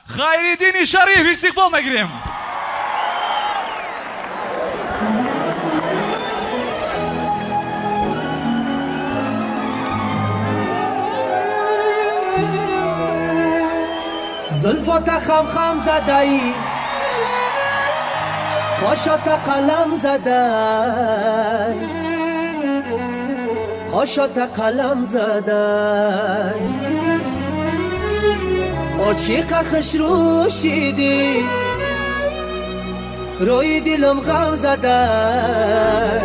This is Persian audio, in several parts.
خیرالدین شریف استقبال میگیریم. زلفات خم خم زده‌ای، قاشات قلم زده‌ای، قاشات قلم زده‌ای، آچیقه خش روشیدی، روی دلم غم زده‌ای،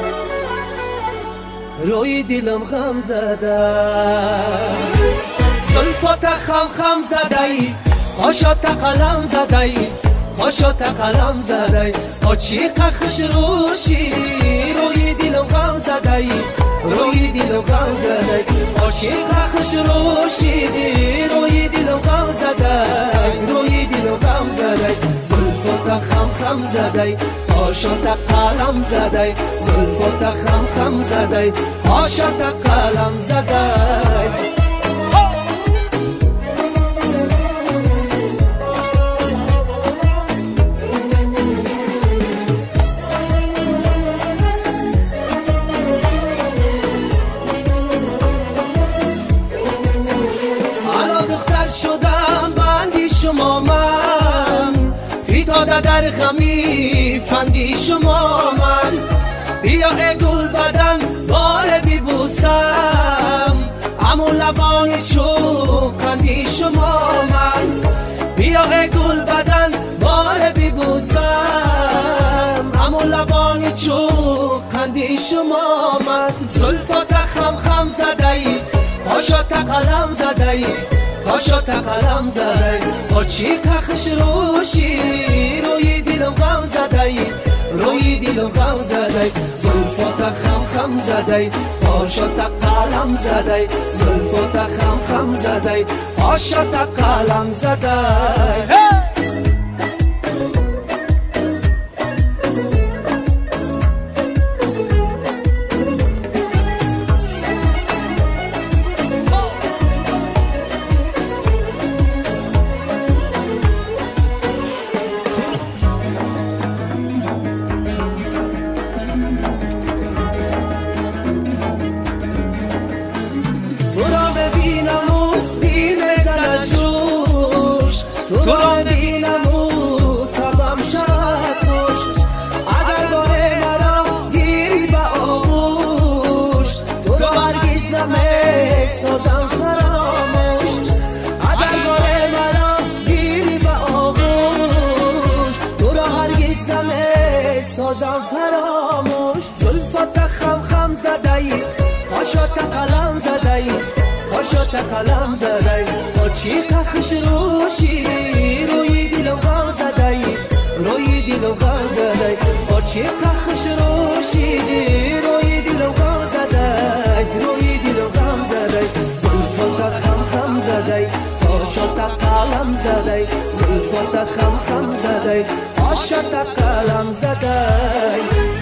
روی دلم غم زده‌ای. زلفات خم خم زده‌ای، قاشات قلم زده‌ای، قاشات قلم زده‌ای، آچیقه خش روشیدی، روی دلم غم زده‌ای، روی دلم غم زده‌ای، آچیقه خش روشیدی، روی دلم غم زده‌ای، روی دلم غم زده‌ای. زلفات خم خم زده‌ای، قاشات قلم زده‌ای، زلفات خم خم زده‌ای، قاشات قلم زده‌ای. شدم بندی شما من، فتاده در غمی فندی شما من. بیا ای گل بدن بار ببوسم، همون لبان چوکندی شما من. بیا ای گل بدن بار ببوسم، همون لبان چوکندی شما من. زلفات خم خم زده‌ای، قاشات قلم زده‌ای، قاشات قلم زده‌ای، آچیقه خش روشیدی، روی دلم غم زده‌ای، روی دلم غم زده‌ای. زلفات خم خم زده‌ای، قاشات قلم زده‌ای، زلفات خم خم زده‌ای، قاشات قلم زده‌ای. تو را ببینم و تبم شد خوش، اگر بار مرا گیری به آغوش، تو هرگز نمی‌سازم فراموش. اگر بار مرا گیری به آغوش، تو را هرگز نمی‌سازم فراموش. زلفات خم خم زده‌ای، قاشات قلم زده‌ای، قاشات قلم زده‌ای، آچیقه خش روشیدی، روی دلم غم زده‌ای، روی دلم غم زده‌ای، آچیقه خش روشیدی، روی دلم غم زده‌ای، روی دلم غم زده‌ای. زلفات خم خم زده‌ای، قاشات قلم زده‌ای، زلفات خم خم زده‌ای، قاشات قلم زده‌ای.